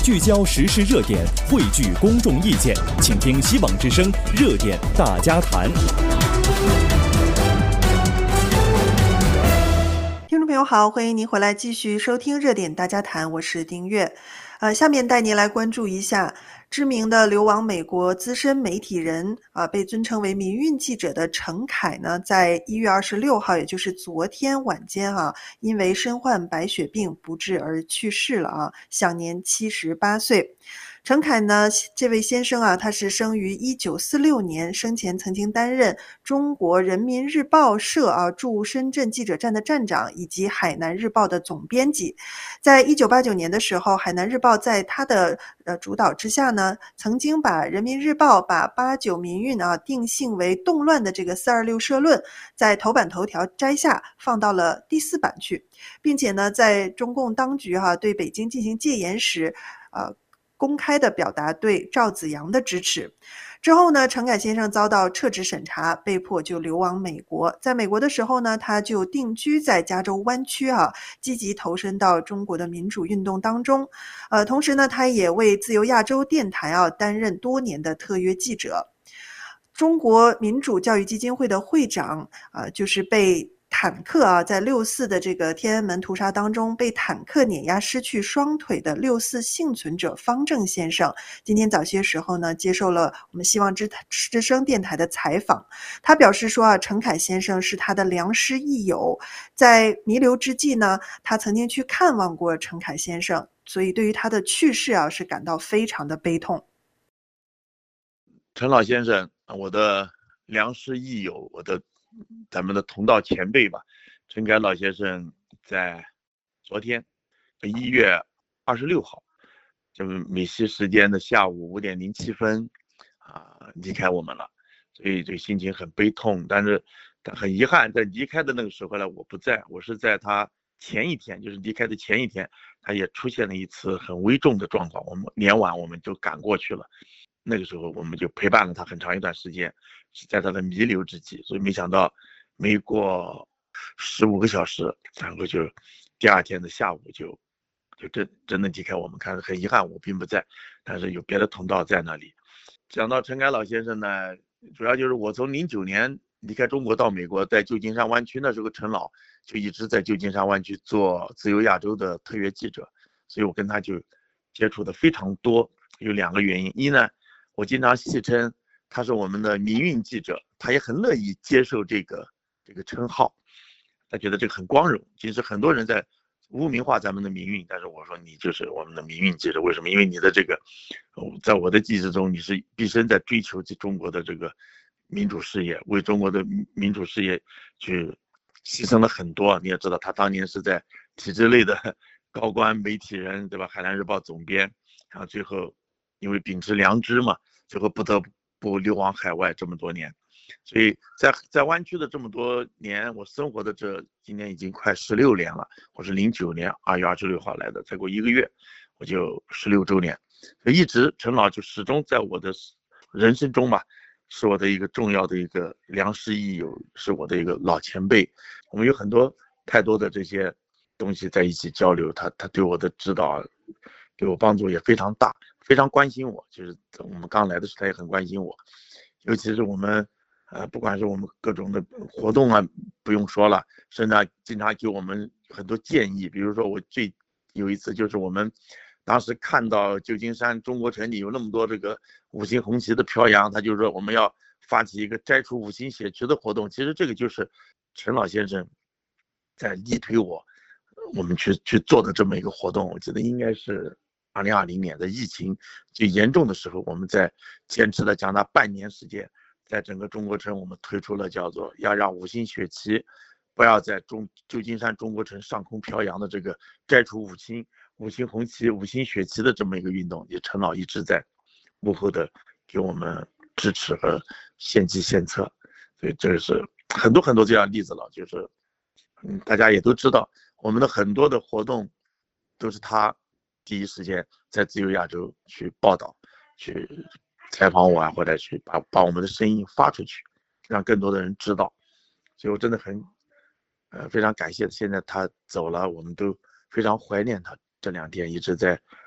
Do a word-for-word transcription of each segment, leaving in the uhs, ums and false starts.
聚焦时事热点，汇聚公众意见，请听希望之声热点大家谈。 听众朋友好，欢迎您回来继续收听热点大家谈，我是丁月。呃，下面带您来关注一下知名的流亡美国资深媒体人啊、呃，被尊称为民运记者的陈凯呢，在一月二十六号，也就是昨天晚间啊，因为身患白血病不治而去世了啊，享年七十八岁。陈凯呢，这位先生啊，他是生于一九四六年，生前曾经担任中国人民日报社啊驻深圳记者站的站长，以及海南日报的总编辑。在一九八九年的时候，海南日报在他的呃主导之下呢，曾经把人民日报把八九民运啊定性为动乱的这个四二六社论，在头版头条摘下，放到了第四版去，并且呢，在中共当局哈、啊、对北京进行戒严时，呃。公开的表达对赵紫阳的支持。之后呢，陈凯先生遭到撤职审查，被迫就流亡美国。在美国的时候呢，他就定居在加州湾区啊，积极投身到中国的民主运动当中。呃，同时呢，他也为自由亚洲电台啊担任多年的特约记者。中国民主教育基金会的会长啊、呃，就是被坦克啊，在六四的这个天安门屠杀当中被坦克碾压失去双腿的六四幸存者方正先生，今天早些时候呢，接受了我们希望之之声电台的采访。他表示说啊，陈凯先生是他的良师益友，在弥留之际呢，他曾经去看望过陈凯先生，所以对于他的去世啊，是感到非常的悲痛。 陈老先生，我的良师益友，我的咱们的同道前辈吧。陈凯老先生在昨天一月二十六号，就是美西时间的下午五点零七分啊离开我们了，所以这个心情很悲痛。但是很遗憾，在离开的那个时候呢，我不在，我是在他前一天，就是离开的前一天，他也出现了一次很危重的状况，我们连晚我们就赶过去了。那个时候我们就陪伴了他很长一段时间，是在他的弥留之际，所以没想到没过十五个小时，然后就第二天的下午就就真真的离开我们。看很遗憾我并不在，但是有别的同道在那里。讲到陈凯老先生呢，主要就是我从零九年离开中国到美国，在旧金山湾区，那时候陈老就一直在旧金山湾区做自由亚洲的特约记者，所以我跟他就接触的非常多。有两个原因，一呢，我经常戏称他是我们的民运记者，他也很乐意接受这个这个称号，他觉得这个很光荣。其实很多人在污名化咱们的民运，但是我说你就是我们的民运记者。为什么？因为你的这个，在我的记忆中，你是毕生在追求中国的这个民主事业，为中国的民主事业去牺牲了很多。你也知道，他当年是在体制内的高官媒体人，对吧？海南日报总编，然后最后因为秉持良知嘛，最后不得不流亡海外这么多年。所以在在湾区的这么多年，我生活的这今年已经快十六年了。我是零九年二月二十六号来的，再过一个月我就十六周年。所以一直陈老就始终在我的人生中吧，是我的一个重要的一个良师益友，是我的一个老前辈。我们有很多太多的这些东西在一起交流，他他对我的指导对我帮助也非常大，非常关心我。就是我们刚来的时候他也很关心我，尤其是我们呃，不管是我们各种的活动啊，不用说了，甚至经常给我们很多建议。比如说我最有一次就是我们当时看到旧金山中国城里有那么多这个五星红旗的飘扬，他就说我们要发起一个摘除五星血旗的活动。其实这个就是陈老先生在力推我我们去去做的这么一个活动。我记得应该是二零二零年的疫情最严重的时候，我们在坚持了将近半年时间，在整个中国城我们推出了叫做要让五星血旗不要在中旧金山中国城上空飘扬的这个摘除五星五星红旗五星血旗的这么一个运动。也陈老一直在幕后的给我们支持和献计献策，所以这是很多很多这样的例子了。就是嗯，大家也都知道，我们的很多的活动都是他第一时间在自由亚洲去报道，去采访我啊，或者去把把我们的声音发出去，让更多的人知道。所以我真的很呃非常感谢。现在他走了，我们都非常怀念他。这两天一直在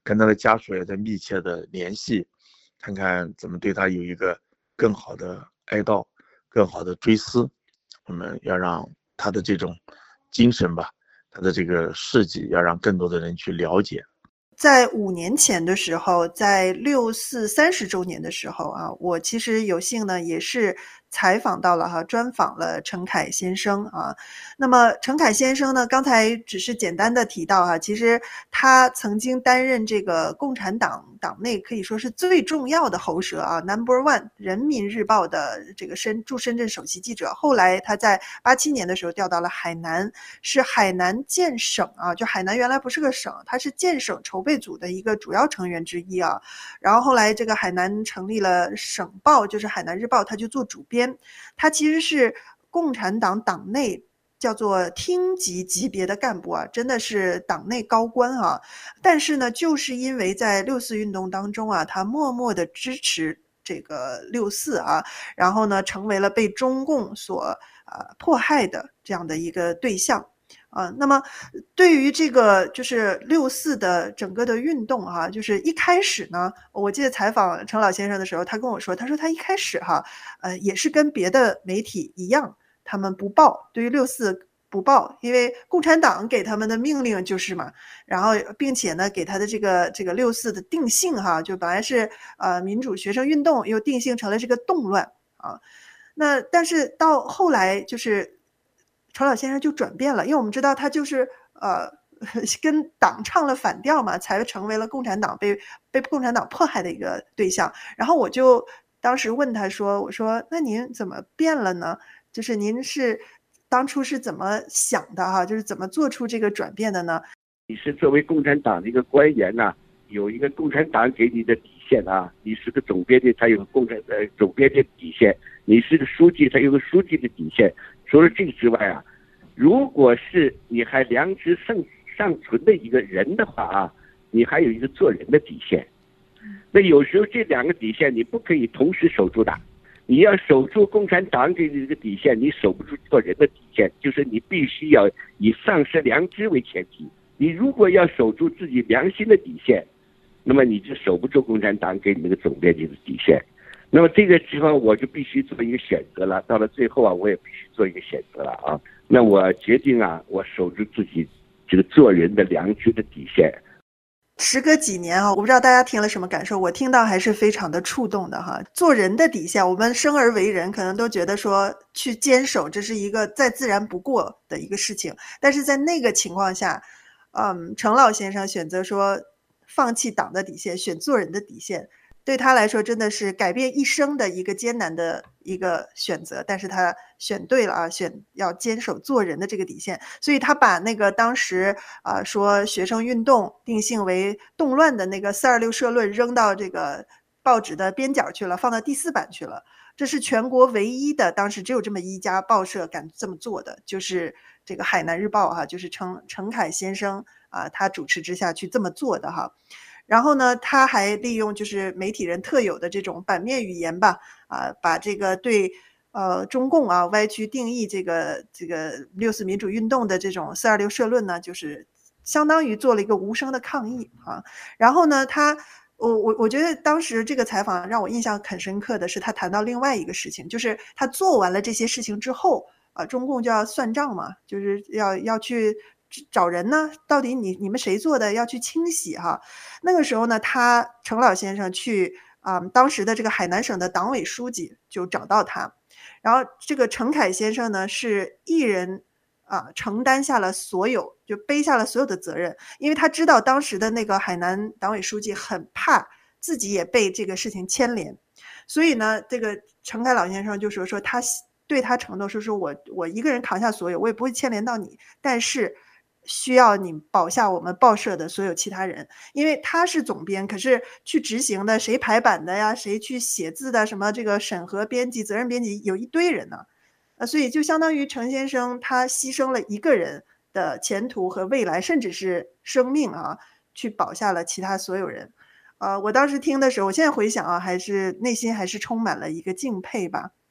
跟他的家属也在密切的联系，看看怎么对他有一个更好的哀悼，更好的追思。我们要让他的这种精神吧，他的这个事迹，要让更多的人去了解。 在五年前的时候，在六四三十周年的时候啊，我其实有幸呢也是采访到了哈，专访了陈凯先生啊。那么陈凯先生呢，刚才只是简单的提到哈，其实他曾经担任这个共产党党内可以说是最重要的喉舌啊 ，Number One， 人民日报的这个深驻深圳首席记者。后来他在八七年的时候调到了海南，是海南建省啊，就海南原来不是个省，它是建省筹备组的一个主要成员之一啊。然后后来这个海南成立了省报，就是海南日报，他就做主编。他其实是共产党党内叫做厅级级别的干部啊，真的是党内高官啊。但是呢，就是因为在六四运动当中啊，他默默的支持这个六四啊，然后呢，成为了被中共所呃迫害的这样的一个对象。啊，那么对于这个就是六四的整个的运动哈、啊，就是一开始呢，我记得采访陈老先生的时候，他跟我说，他说他一开始哈、啊，呃，也是跟别的媒体一样，他们不报，对于六四不报，因为共产党给他们的命令就是嘛，然后并且呢，给他的这个这个六四的定性哈，就本来是呃民主学生运动，又定性成了这个动乱啊。那但是到后来就是陈老先生就转变了，因为我们知道他就是呃跟党唱了反调嘛，才成为了共产党被被共产党迫害的一个对象。然后我就当时问他说：“我说那您怎么变了呢？就是您是当初是怎么想的哈？就是怎么做出这个转变的呢？” 你是作为共产党的一个官员呐、啊，有一个共产党给你的底线啊。你是个总编辑，他有个共产呃总编辑底线；你是个书记，他有个书记的底线。除了这个之外啊，如果是你还良知尚尚存的一个人的话啊，你还有一个做人的底线。那有时候这两个底线你不可以同时守住的。你要守住共产党给你这个底线，你守不住做人的底线，就是你必须要以丧失良知为前提。你如果要守住自己良心的底线，那么你就守不住共产党给你那个总编辑的底线。那么这个地方我就必须做一个选择了，到了最后啊，我也必须做一个选择了啊。那我决定啊，我守住自己这个做人的良知的底线。 时隔几年啊，我不知道大家听了什么感受，我听到还是非常的触动的哈。做人的底线，我们生而为人，可能都觉得说去坚守，这是一个再自然不过的一个事情。但是在那个情况下，嗯，程老先生选择说放弃党的底线，选做人的底线，对他来说真的是改变一生的一个艰难的一个选择，但是他选对了啊，选要坚守做人的这个底线，所以他把那个当时啊、呃、说学生运动定性为动乱的那个四二六社论扔到这个报纸的边角去了，放到第四版去了。这是全国唯一的，当时只有这么一家报社敢这么做的，就是这个海南日报哈、啊，就是陈陈凯先生啊，他主持之下去这么做的哈。然后呢，他还利用就是媒体人特有的这种版面语言吧，啊，把这个对呃中共啊歪曲定义这个这个六四民主运动的这种四二六社论呢，就是相当于做了一个无声的抗议啊。然后呢，他我我我觉得当时这个采访让我印象很深刻的是，他谈到另外一个事情，就是他做完了这些事情之后啊，中共就要算账嘛，就是要要去找人呢，到底你你们谁做的，要去清洗哈。那个时候呢，他程老先生去啊、呃，当时的这个海南省的党委书记就找到他，然后这个陈凯先生呢是一人啊、呃、承担下了所有，就背下了所有的责任，因为他知道当时的那个海南党委书记很怕自己也被这个事情牵连，所以呢，这个陈凯老先生就说说他对他承诺说说我我一个人扛下所有，我也不会牵连到你，但是需要你保下我们报社的所有其他人，因为他是总编，可是去执行的谁排版的呀，谁去写字的，什么这个审核编辑、责任编辑有一堆人呢，呃，所以就相当于程先生他牺牲了一个人的前途和未来，甚至是生命啊，去保下了其他所有人。呃，我当时听的时候，我现在回想啊，还是内心还是充满了一个敬佩吧。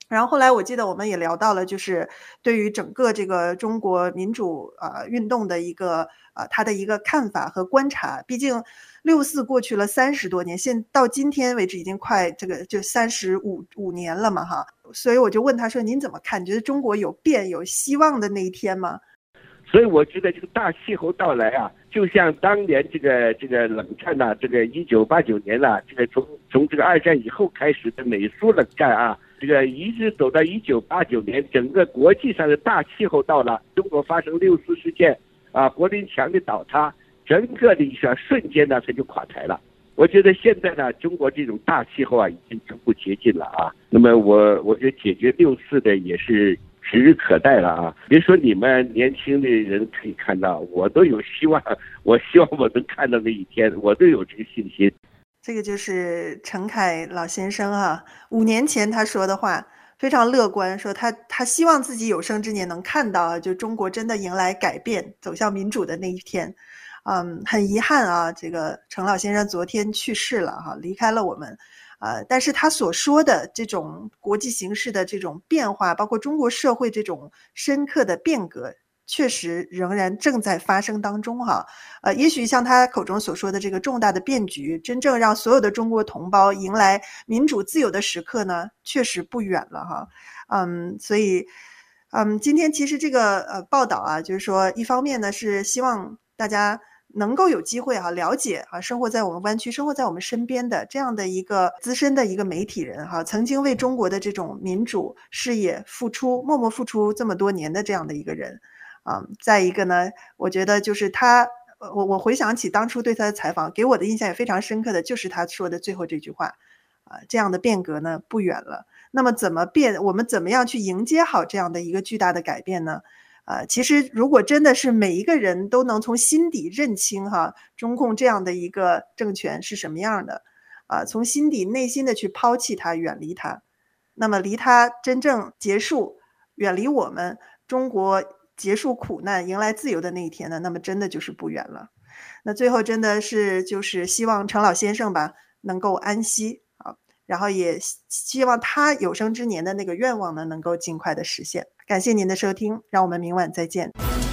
然后后来我记得我们也聊到了，就是对于整个这个中国民主呃运动的一个呃他的一个看法和观察。毕竟六四过去了三十多年，现到今天为止已经快这个就三十五五年了嘛哈。所以我就问他说：“您怎么看？你觉得中国有变有希望的那一天吗？” 所以我觉得这个大气候到来啊，就像当年这个这个冷战呐、啊，这个一九八九年呐、啊，这个从从这个二战以后开始的美苏冷战啊，这个一直走到一九八九年，整个国际上的大气候到了，中国发生六四事件啊，柏林墙的倒塌，整个的一下瞬间呢，它就垮台了。我觉得现在呢，中国这种大气候啊，已经逐步接近了啊。那么我我觉得解决六四的也是指日可待了啊！别说你们年轻的人可以看到，我都有希望，我希望我能看到那一天，我都有这个信心。 这个就是陈凯老先生啊，五年前他说的话非常乐观，说他他希望自己有生之年能看到，就中国真的迎来改变，走向民主的那一天。嗯，很遗憾啊，这个陈老先生昨天去世了哈、啊，离开了我们。呃，但是他所说的这种国际形势的这种变化，包括中国社会这种深刻的变革，确实仍然正在发生当中哈。呃，也许像他口中所说的这个重大的变局，真正让所有的中国同胞迎来民主自由的时刻呢，确实不远了哈。嗯，所以，嗯，今天其实这个呃报道啊，就是说，一方面呢是希望大家能够有机会啊了解啊生活在我们湾区、生活在我们身边的这样的一个资深的一个媒体人哈、啊，曾经为中国的这种民主事业付出、默默付出这么多年的这样的一个人啊。再一个呢，我觉得就是他，我我回想起当初对他的采访，给我的印象也非常深刻的就是他说的最后这句话啊，这样的变革呢不远了。那么怎么变？我们怎么样去迎接好这样的一个巨大的改变呢？呃，其实如果真的是每一个人都能从心底认清哈中共这样的一个政权是什么样的，啊、呃，从心底内心的去抛弃它、远离它，那么离它真正结束、远离我们中国结束苦难、迎来自由的那一天呢，那么真的就是不远了。那最后真的是就是希望陈老先生吧能够安息啊，然后也希望他有生之年的那个愿望呢能够尽快的实现。感谢您的收听，让我们明晚再见。